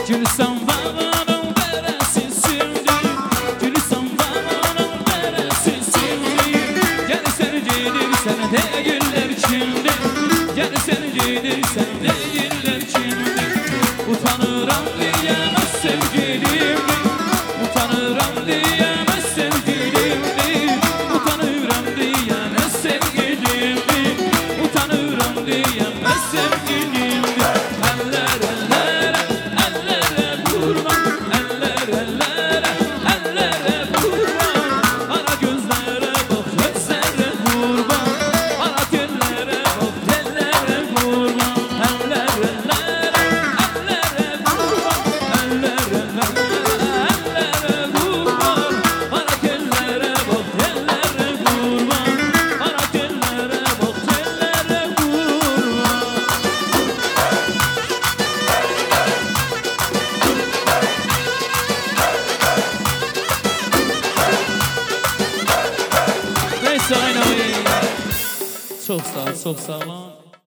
Gülistan bağının beresisindir, Gülistan bağının beresisindir. Gel sen gelirsen değiller kimdir, gel sen gelirsen değiller kimdir. Utanıram diyemez sevgilimdir, utanıram diyemez sevgilimdir, utanıram diyemez sevgilimdir, utanıram diyemez sevgilimdir. Eller ellere, ellere vurma, eller ellere, ellere vurma. Ara gözlere bak, gözlere vurma, ara tellere bak, tellere vurma. Eller ellere, ellere vurma, eller ellere, ellere vurma. Ara tellere bak, tellere vurma, ara tellere bak, tellere vurma. Neyse aynı. Çok sağ ol, çok sağ ol.